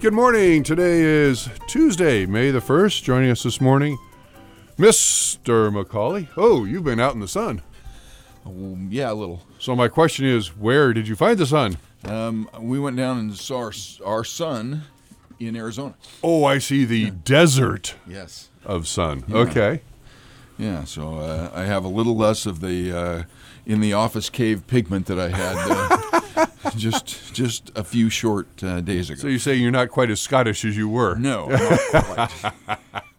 Good morning. Today is Tuesday, May the 1st. Joining us this morning, Mr. McCauley. Oh, you've been out in the sun. Yeah, a little. So my question is, where did you find the sun? We went down and saw our sun in Arizona. Oh, I see the desert Yes. of sun. Yeah. Okay. Yeah, so I have a little less of the in the office cave pigment that I had just a few short days ago. So you say you're not quite as Scottish as you were. No, not quite.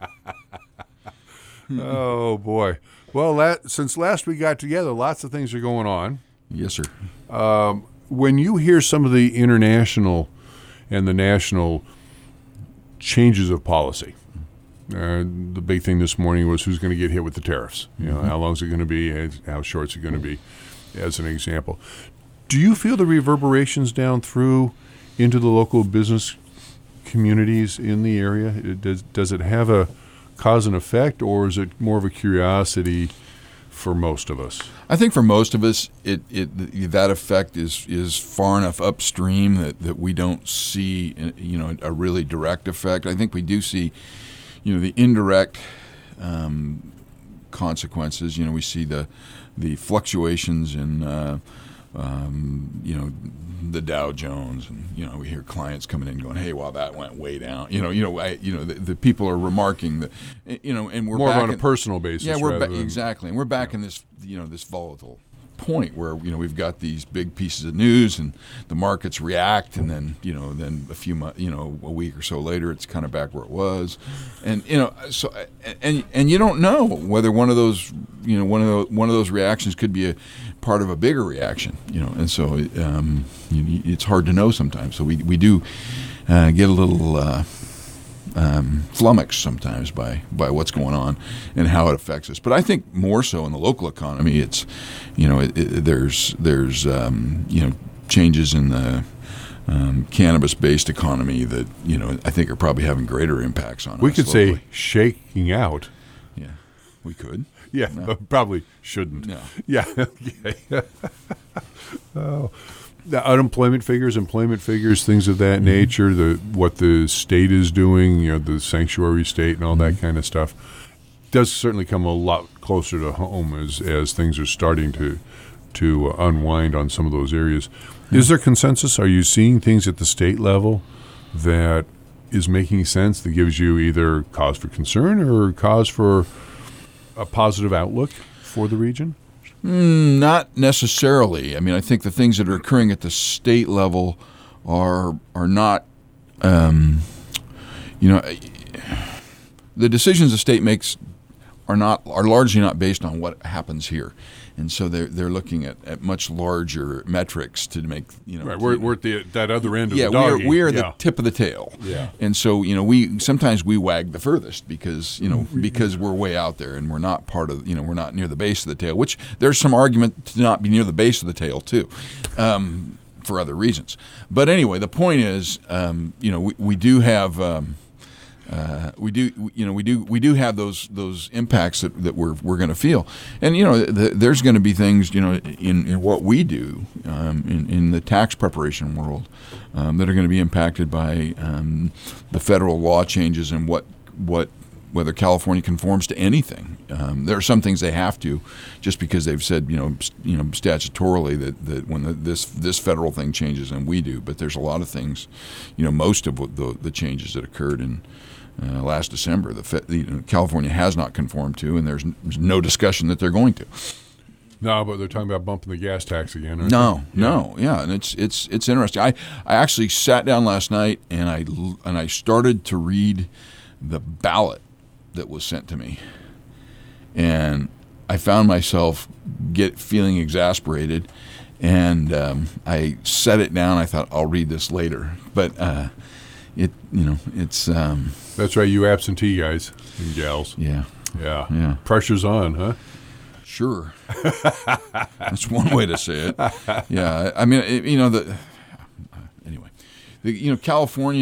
Oh, boy. Well, since last we got together, lots of things are going on. Yes, sir. When you hear some of the international and the national changes of policy, the big thing this morning was who's going to get hit with the tariffs. You know, how long is it going to be? How short is it going to be? As an example, do you feel the reverberations down through into the local business communities in the area? Does it have a cause and effect, or is it more of a curiosity for most of us? I think for most of us, that effect is far enough upstream that we don't see a really direct effect. I think we do see the indirect consequences. We see the fluctuations in the Dow Jones, and we hear clients coming in going, "Hey, well, that went way down." The people are remarking that, and we're more back on a personal basis. Yeah, than, exactly, and we're back in this this volatile point where we've got these big pieces of news and the markets react, and then then a few months, a week or so later, it's kind of back where it was, and so and you don't know whether one of those one of those reactions could be a part of a bigger reaction, and so it's hard to know sometimes. So we do get a little flummoxed sometimes by what's going on and how it affects us. But I think more so in the local economy, it's there's changes in the cannabis-based economy that I think are probably having greater impacts on us. we could locally. say shaking out. Yeah, we could. Yeah, No. but probably shouldn't. No. Yeah. Okay. Oh. The unemployment figures, employment figures, things of that nature, what the state is doing, the sanctuary state and all that kind of stuff, does certainly come a lot closer to home as things are starting to unwind on some of those areas. Is there consensus? Are you seeing things at the state level that is making sense, that gives you either cause for concern or cause for a positive outlook for the region? Not necessarily. I mean, I think the things that are occurring at the state level are not, the decisions the state makes are largely not based on what happens here, and so they're looking at much larger metrics to make Right, we're at that other end of yeah, the doggy. we are the tip of the tail. Yeah. And so we sometimes we wag the furthest because because we're way out there and we're not part of we're not near the base of the tail. Which there's some argument to not be near the base of the tail too, for other reasons. But anyway, the point is, we do have. We do have those impacts that we're going to feel, and there's going to be things in what we do in the tax preparation world that are going to be impacted by the federal law changes and whether California conforms to anything. There are some things they have to, just because they've said statutorily that when this federal thing changes, and we do. But there's a lot of things, most of the changes that occurred in last December, California has not conformed to, and there's no discussion that they're going to. No, but they're talking about bumping the gas tax again. Aren't No, and it's interesting. I actually sat down last night and I started to read the ballot that was sent to me, and I found myself feeling exasperated, and I set it down. I thought I'll read this later, but it's. That's right, you absentee guys and gals. Yeah. Pressure's on, huh? Sure. That's one way to say it. Yeah. I mean, anyway, California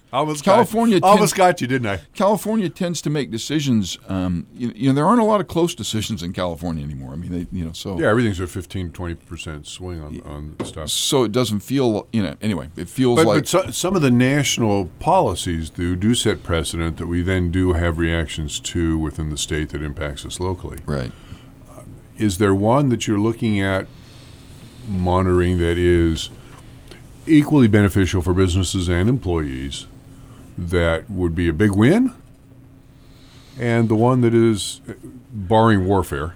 California almost got you, didn't I? California tends to make decisions. There aren't a lot of close decisions in California anymore. I mean, everything's a 15-20% swing on stuff. So it doesn't feel, anyway, it feels But some of the national policies do set precedent that we then do have reactions to within the state that impacts us locally. Right. Is there one that you're looking at monitoring that is equally beneficial for businesses and employees that would be a big win, and the one that is, barring warfare,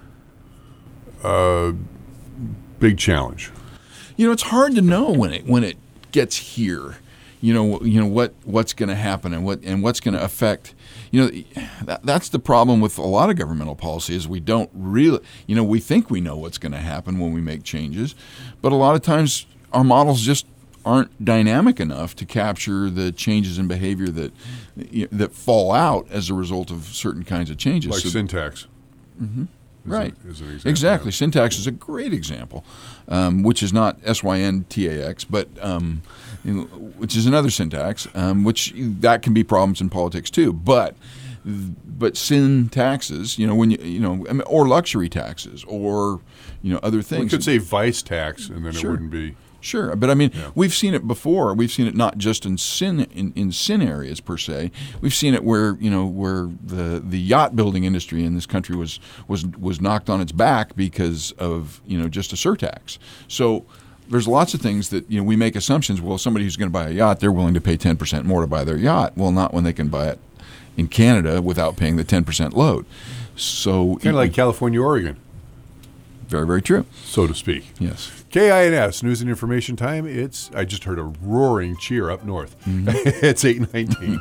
big challenge? It's hard to know when it gets here. What's going to happen and what's going to affect. That's the problem with a lot of governmental policy is we don't really. We think we know what's going to happen when we make changes, but a lot of times our models just aren't dynamic enough to capture the changes in behavior that fall out as a result of certain kinds of changes. Like syntax. Mm-hmm. Right. Is an example. Exactly. Syntax is a great example, which is not syntax, but which is another syntax, which that can be problems in politics too. But sin taxes, or luxury taxes, or other things. We could say vice tax, and then Sure. it wouldn't be. Sure, but we've seen it before. We've seen it not just in sin areas per se. We've seen it where the yacht building industry in this country was knocked on its back because of just a surtax. So there's lots of things that we make assumptions. Well, somebody who's going to buy a yacht, they're willing to pay 10% more to buy their yacht. Well, not when they can buy it in Canada without paying the 10% load. So Kind of like California, Oregon. Very, very true. So to speak. Yes. KINS, News and Information Time. I just heard a roaring cheer up north. Mm-hmm. It's 8:19.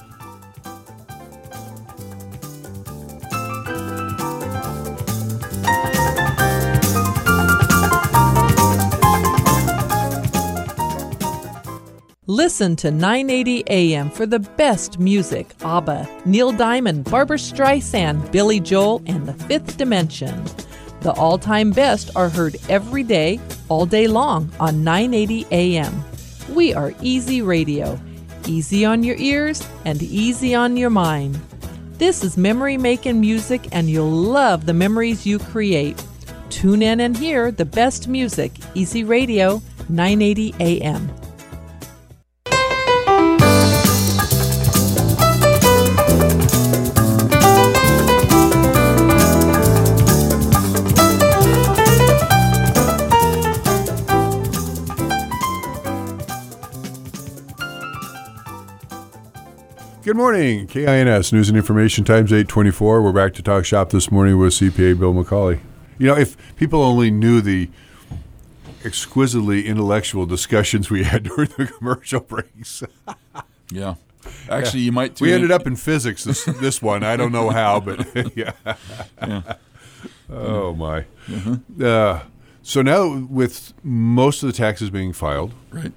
Listen to 980 AM for the best music. ABBA, Neil Diamond, Barbra Streisand, Billy Joel, and The Fifth Dimension. The all-time best are heard every day, all day long on 980 AM. We are Easy Radio. Easy on your ears and easy on your mind. This is memory-making music, and you'll love the memories you create. Tune in and hear the best music. Easy Radio, 980 AM. Good morning, KINS, News and Information Times 824. We're back to talk shop this morning with CPA Bill McCauley. If people only knew the exquisitely intellectual discussions we had during the commercial breaks. Yeah. Actually, you might too. We ended up in physics this one. I don't know how, but yeah. Oh, my. Mm-hmm. So now with most of the taxes being filed, right?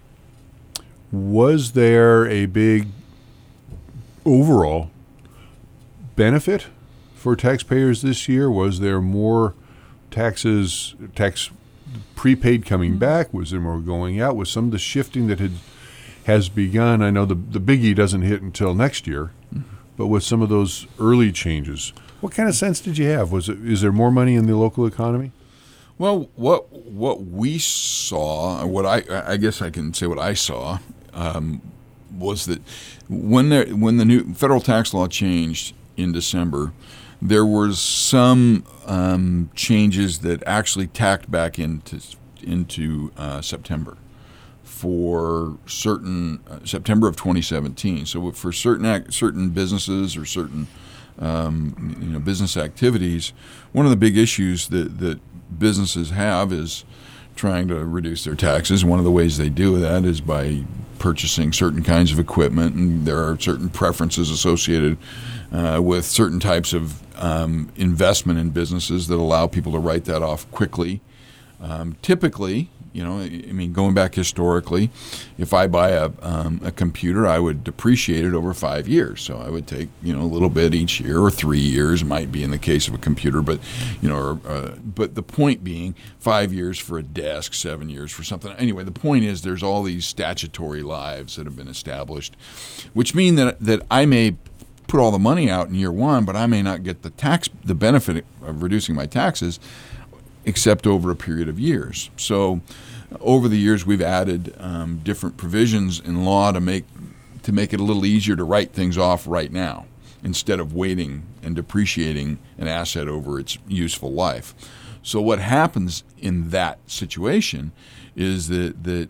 Was there a big overall benefit for taxpayers this year? Was there more tax prepaid coming back? Was there more going out? Was some of the shifting that has begun? I know the biggie doesn't hit until next year, but with some of those early changes, what kind of sense did you have? Is there more money in the local economy? Well, what we saw, what I guess I can say what I saw, was that when the new federal tax law changed in December, there was some changes that actually tacked back into September for certain September of 2017. So for certain businesses or certain business activities, one of the big issues that businesses have is trying to reduce their taxes. One of the ways they do that is by purchasing certain kinds of equipment, and there are certain preferences associated with certain types of investment in businesses that allow people to write that off quickly. Typically, You know, I mean, going back historically, if I buy a computer, I would depreciate it over 5 years. So I would take, you know, a little bit each year, or 3 years might be in the case of a computer. But, you know, but the point being, 5 years for a desk, 7 years for something. Anyway, the point is there's all these statutory lives that have been established, which mean that I may put all the money out in year one, but I may not get the benefit of reducing my taxes except over a period of years. So over the years, we've added different provisions in law to make it a little easier to write things off right now instead of waiting and depreciating an asset over its useful life. So what happens in that situation is that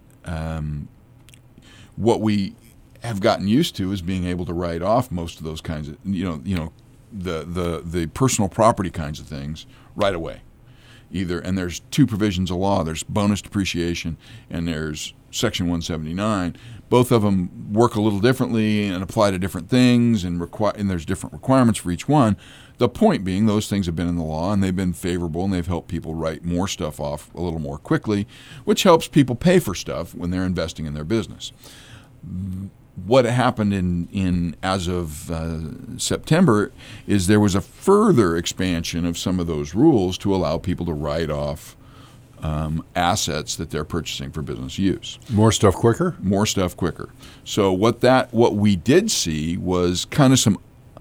what we have gotten used to is being able to write off most of those kinds of, the personal property kinds of things right away. And there's two provisions of law. There's bonus depreciation and there's Section 179. Both of them work a little differently and apply to different things, and there's different requirements for each one. The point being, those things have been in the law and they've been favorable, and they've helped people write more stuff off a little more quickly, which helps people pay for stuff when they're investing in their business. What happened in as of September is there was a further expansion of some of those rules to allow people to write off assets that they're purchasing for business use. More stuff quicker? More stuff quicker. So what we did see was kind of some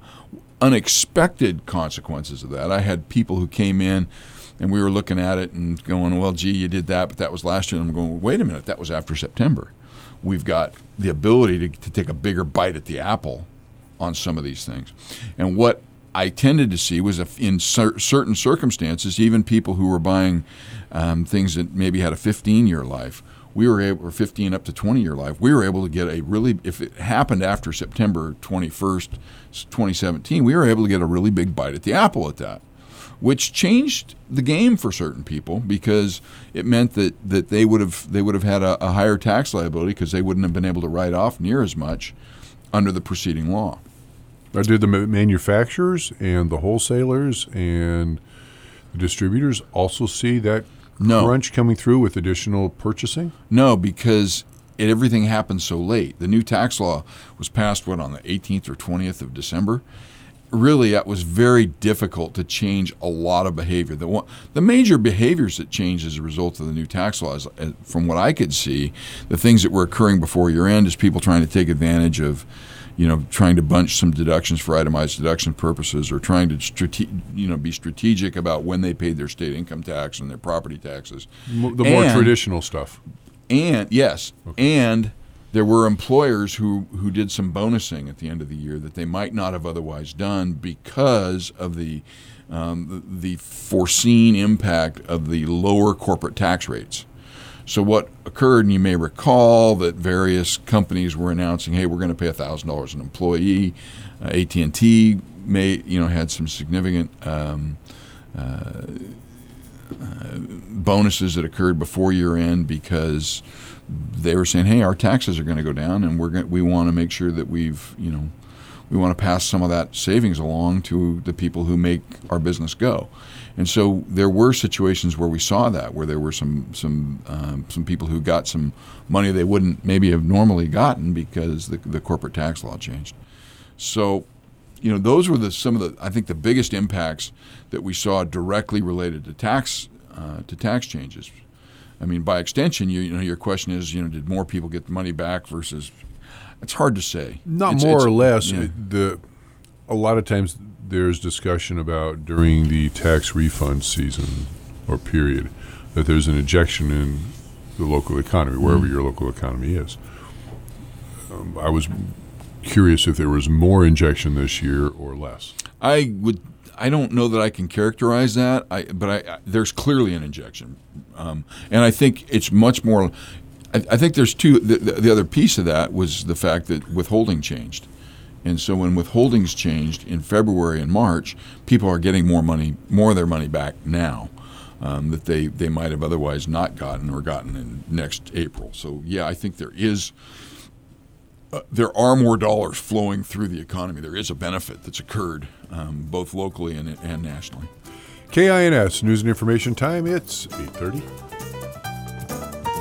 unexpected consequences of that. I had people who came in and we were looking at it and going, well, gee, you did that, but that was last year. And I'm going, wait a minute, that was after September. We've got the ability to take a bigger bite at the apple on some of these things. And what I tended to see was in certain circumstances, even people who were buying things that maybe had a 15-year life, or 15 up to 20-year life, we were able to get if it happened after September 21st, 2017, we were able to get a really big bite at the apple at that, which changed the game for certain people because it meant that they would have had a higher tax liability because they wouldn't have been able to write off near as much under the preceding law. Now, did the manufacturers and the wholesalers and the distributors also see that crunch coming through with additional purchasing? No, because everything happened so late. The new tax law was passed, on the 18th or 20th of December? Really, it was very difficult to change a lot of behavior. The major behaviors that changed as a result of the new tax laws, from what I could see, the things that were occurring before year end is people trying to take advantage of, trying to bunch some deductions for itemized deduction purposes, or trying to be strategic about when they paid their state income tax and their property taxes. The more traditional stuff. And yes, okay. And there were employers who did some bonusing at the end of the year that they might not have otherwise done because of the foreseen impact of the lower corporate tax rates. So what occurred, and you may recall that various companies were announcing, hey, we're going to pay $1,000 an employee. AT&T had some significant bonuses that occurred before year end because they were saying, hey, our taxes are going to go down, and we want to make sure that we want to pass some of that savings along to the people who make our business go. And so there were situations where we saw that, where there were some people who got some money they wouldn't maybe have normally gotten because the corporate tax law changed. So, those were I think the biggest impacts that we saw directly related to tax changes. I mean, by extension, your question is, did more people get the money back versus? It's hard to say. Not more or less. Yeah. A lot of times there's discussion about during the tax refund season or period that there's an injection in the local economy, wherever your local economy is. I was curious if there was more injection this year or less. I don't know that I can characterize that, but there's clearly an injection. And I think it's much more. I think there's two. The other piece of that was the fact that withholding changed, and so when withholdings changed in February and March, people are getting more of their money back now that they might have otherwise not gotten or gotten in next April. So yeah, I think there are more dollars flowing through the economy. There is a benefit that's occurred both locally and nationally. KINS News and Information Time. It's 8:30.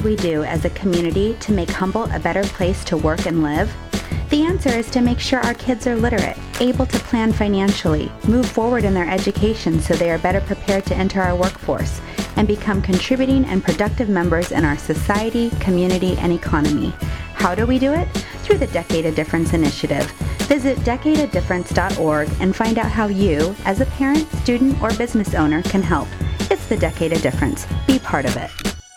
we do as a community to make Humboldt a better place to work and live? The answer is to make sure our kids are literate, able to plan financially, move forward in their education so they are better prepared to enter our workforce, and become contributing and productive members in our society, community, and economy. How do we do it? Through the Decade of Difference initiative. Visit decadeofdifference.org and find out how you, as a parent, student, or business owner, can help. It's the Decade of Difference. Be part of it.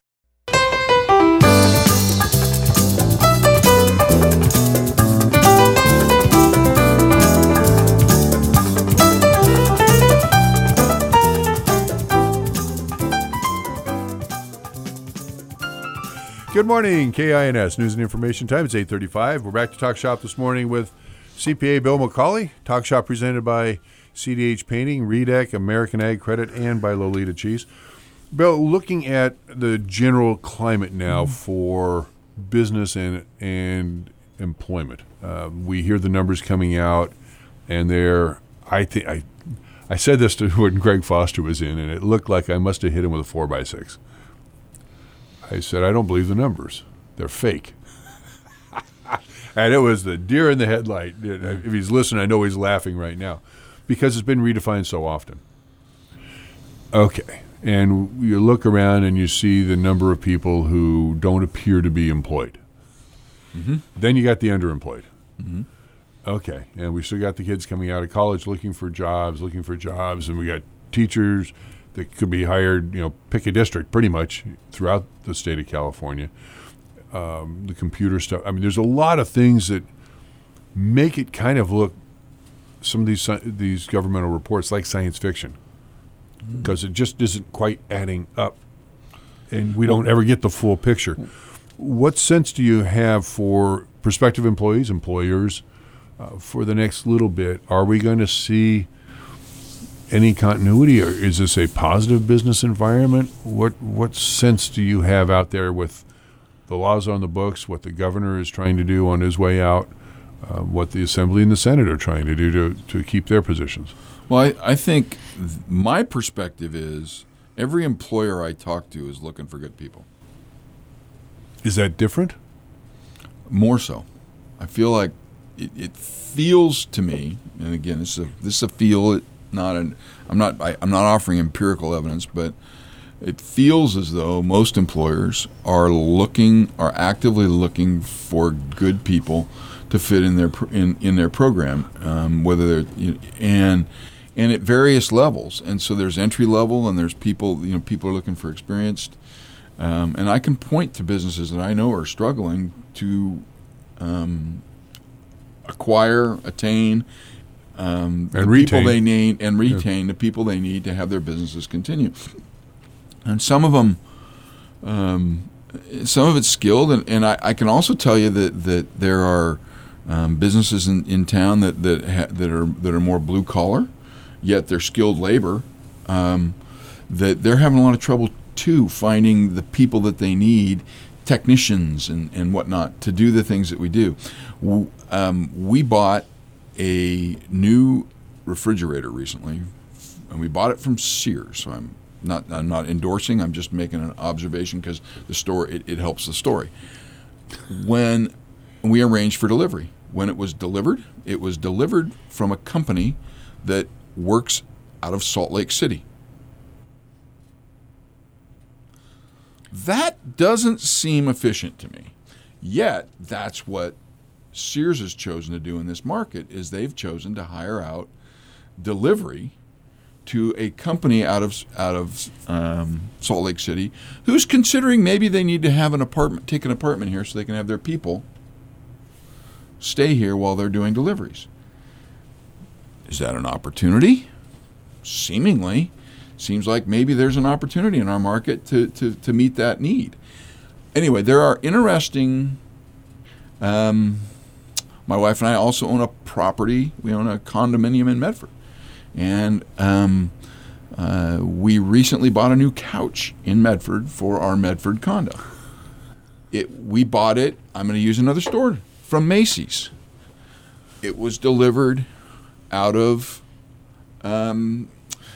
Good morning, KINS News and Information Time. It's 8:35. We're back to Talk Shop this morning with CPA Bill McCauley. Talk Shop presented by CDH Painting, Redec, American Ag Credit, and by Lolita Cheese. Bill, looking at the general climate now for business and employment, we hear the numbers coming out, and I said this to when Greg Foster was in, and it looked like I must have hit him with a 4x6. I said, I don't believe the numbers. They're fake. And it was the deer in the headlight. If he's listening, I know he's laughing right now because it's been redefined so often. Okay. And you look around and you see the number of people who don't appear to be employed. Mm-hmm. Then you got the underemployed. Mm-hmm. Okay. And we still got the kids coming out of college looking for jobs. And we got teachers that could be hired, pick a district pretty much throughout the state of California. The computer stuff. I mean, there's a lot of things that make it kind of look, some of these governmental reports, like science fiction, because it just isn't quite adding up, and we don't ever get the full picture. What sense do you have for prospective employees, employers, for the next little bit? Are we going to see any continuity, or is this a positive business environment? What sense do you have out there with the laws on the books, what the governor is trying to do on his way out, what the Assembly and the Senate are trying to do to keep their positions? Well, I think my perspective is every employer I talk to is looking for good people. Is that different? More so. I feel like it feels to me, and again, this is a feel. I'm not offering empirical evidence, but it feels as though most employers are actively looking for good people to fit in their program, whether they're and at various levels. And so there's entry level, and there's people are looking for experienced. And I can point to businesses that I know are struggling to acquire, attain. And the retain. People they need and retain the people they need to have their businesses continue. And some of them, some of it's skilled, and I can also tell you that there are businesses in town that are more blue collar, yet they're skilled labor. That they're having a lot of trouble too finding the people that they need, technicians and whatnot, to do the things that we do. We bought a new refrigerator recently, and we bought it from Sears. So I'm not endorsing. I'm just making an observation because the story it helps the story. When we arranged for delivery, when it was delivered from a company that works out of Salt Lake City. That doesn't seem efficient to me. Yet that's what Sears has chosen to do in this market, is they've chosen to hire out delivery to a company out of Salt Lake City who's considering maybe they need to have take an apartment here so they can have their people stay here while they're doing deliveries. Is that an opportunity? Seemingly. Seems like maybe there's an opportunity in our market to meet that need. Anyway, there are interesting... my wife and I also own a property. We own a condominium in Medford. And we recently bought a new couch in Medford for our Medford condo. We bought it, I'm going to use another store, from Macy's. It was delivered out of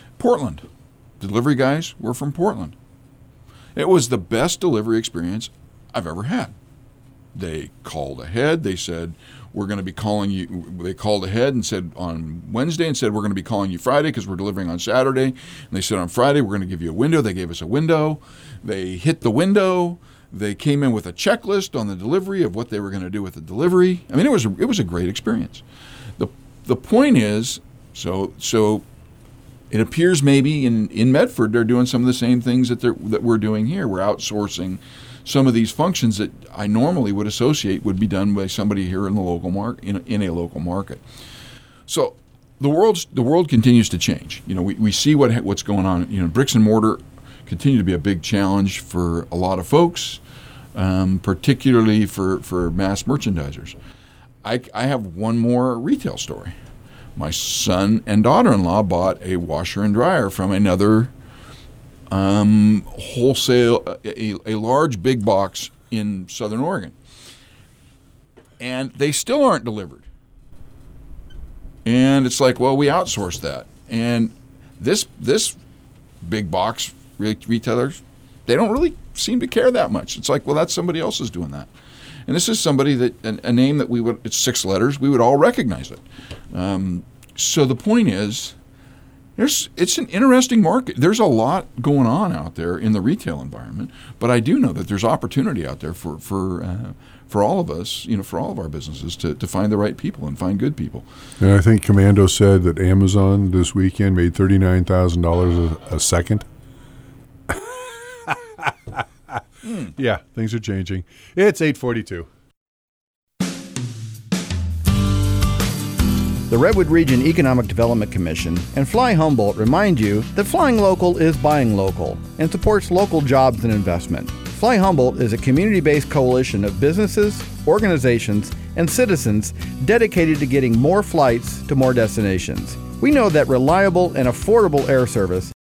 Portland. Delivery guys were from Portland. It was the best delivery experience I've ever had. They called ahead. They said, we're going to be calling you. They called ahead and said on Wednesday and said, we're going to be calling you Friday because we're delivering on Saturday. And they said on Friday, we're going to give you a window. They gave us a window. They hit the window. They came in with a checklist on the delivery of what they were going to do with the delivery. I mean, it was a great experience. The point is, so it appears maybe in Medford they're doing some of the same things that we're doing here. We're outsourcing some of these functions that I normally would associate would be done by somebody here in the local in a local market. So the world continues to change. We see what's going on. Bricks and mortar continue to be a big challenge for a lot of folks, particularly for mass merchandisers. I have one more retail story. My son and daughter-in-law bought a washer and dryer from another wholesale, a large big box in Southern Oregon. And they still aren't delivered. And it's like, well, we outsourced that. And this big box retailers, they don't really seem to care that much. It's like, well, that's somebody else is doing that. And this is somebody that, a name that it's 6 letters, we would all recognize it. So the point is, it's an interesting market. There's a lot going on out there in the retail environment, but I do know that there's opportunity out there for all of us, for all of our businesses to find the right people and find good people. And I think Commando said that Amazon this weekend made $39,000 a second. Yeah, things are changing. It's 8:42. The Redwood Region Economic Development Commission and Fly Humboldt remind you that flying local is buying local and supports local jobs and investment. Fly Humboldt is a community-based coalition of businesses, organizations, and citizens dedicated to getting more flights to more destinations. We know that reliable and affordable air service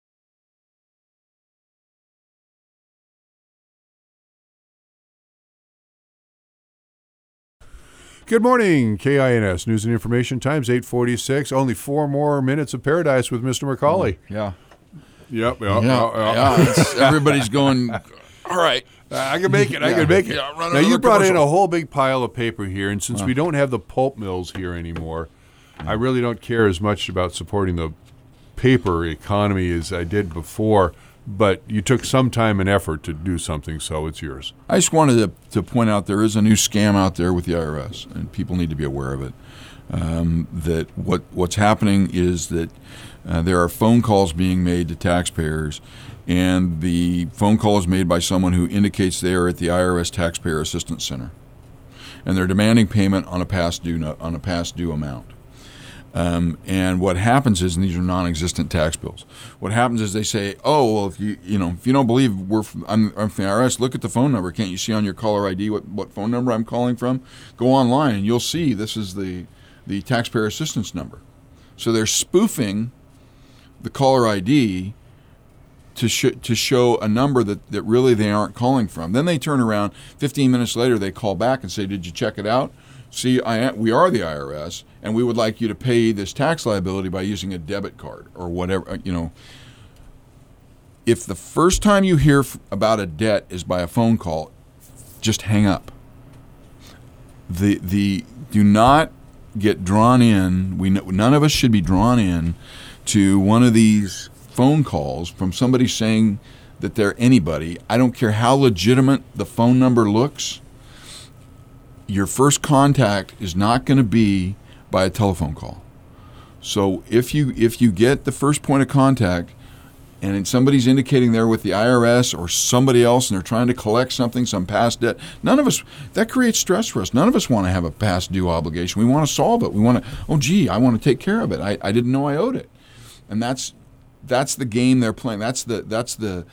Good morning, KINS News and Information. Time's 8:46. Only 4 more minutes of paradise with Mr. McCauley. Yeah. Yep. Everybody's going, all right. I can make it. I can make it. Yeah, now, you brought in a whole big pile of paper here, and since we don't have the pulp mills here anymore, I really don't care as much about supporting the paper economy as I did before. But you took some time and effort to do something, so it's yours. I just wanted to point out there is a new scam out there with the IRS, and people need to be aware of it. That what's happening is that there are phone calls being made to taxpayers, and the phone call is made by someone who indicates they are at the IRS Taxpayer Assistance Center, and they're demanding payment on a past due amount. And what happens is, and these are non-existent tax bills, what happens is they say, oh, well, if you don't believe I'm from the IRS, look at the phone number. Can't you see on your caller ID what phone number I'm calling from? Go online and you'll see this is the taxpayer assistance number. So they're spoofing the caller ID to show a number that really they aren't calling from. Then they turn around, 15 minutes later, they call back and say, did you check it out? See, we are the IRS, and we would like you to pay this tax liability by using a debit card or whatever. If the first time you hear about a debt is by a phone call, just hang up. Do not get drawn in. None of us should be drawn in to one of these phone calls from somebody saying that they're anybody. I don't care how legitimate the phone number looks. Your first contact is not going to be by a telephone call. So if you get the first point of contact and somebody's indicating they're with the IRS or somebody else and they're trying to collect something, some past debt, that creates stress for us. None of us want to have a past due obligation. We want to solve it. We want to, I want to take care of it. I didn't know I owed it. And that's the game they're playing. That's the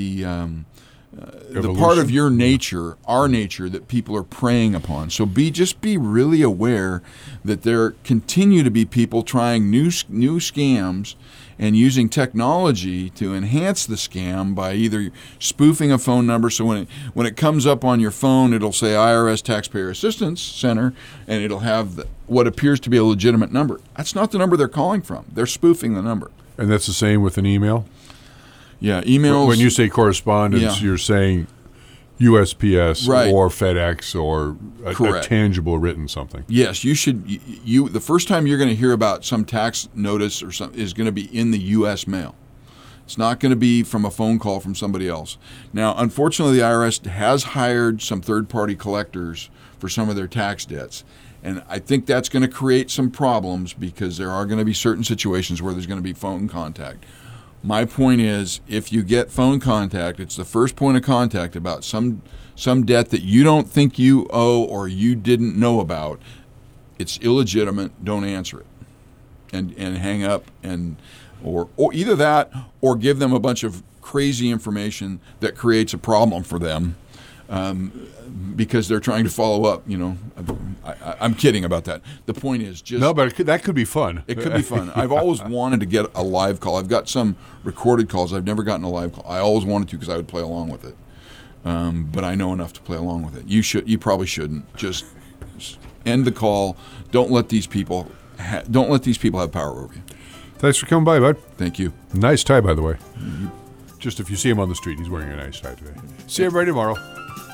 part of your nature, our nature, that people are preying upon. So just be really aware that there continue to be people trying new scams and using technology to enhance the scam by either spoofing a phone number. So when it comes up on your phone, it'll say IRS Taxpayer Assistance Center, and it'll have what appears to be a legitimate number. That's not the number they're calling from. They're spoofing the number. And that's the same with an email? Yeah, emails. When you say correspondence, You're saying USPS Right. or FedEx or a Correct. tangible written something. Yes, you should. The first time you're going to hear about some tax notice or something is going to be in the U.S. mail. It's not going to be from a phone call from somebody else. Now, unfortunately, the IRS has hired some third-party collectors for some of their tax debts. And I think that's going to create some problems because there are going to be certain situations where there's going to be phone contact. My point is, if you get phone contact, it's the first point of contact about some debt that you don't think you owe or you didn't know about. It's illegitimate. Don't answer it, and hang up, or either that or give them a bunch of crazy information that creates a problem for them. Because they're trying to follow up, I'm kidding about that. The point is just... No, but that could be fun. It could be fun. I've always wanted to get a live call. I've got some recorded calls. I've never gotten a live call. I always wanted to because I would play along with it. But I know enough to play along with it. You probably shouldn't. Just end the call. Don't let these people have power over you. Thanks for coming by, bud. Thank you. Nice tie, by the way. Just if you see him on the street, he's wearing a nice tie today. See everybody tomorrow.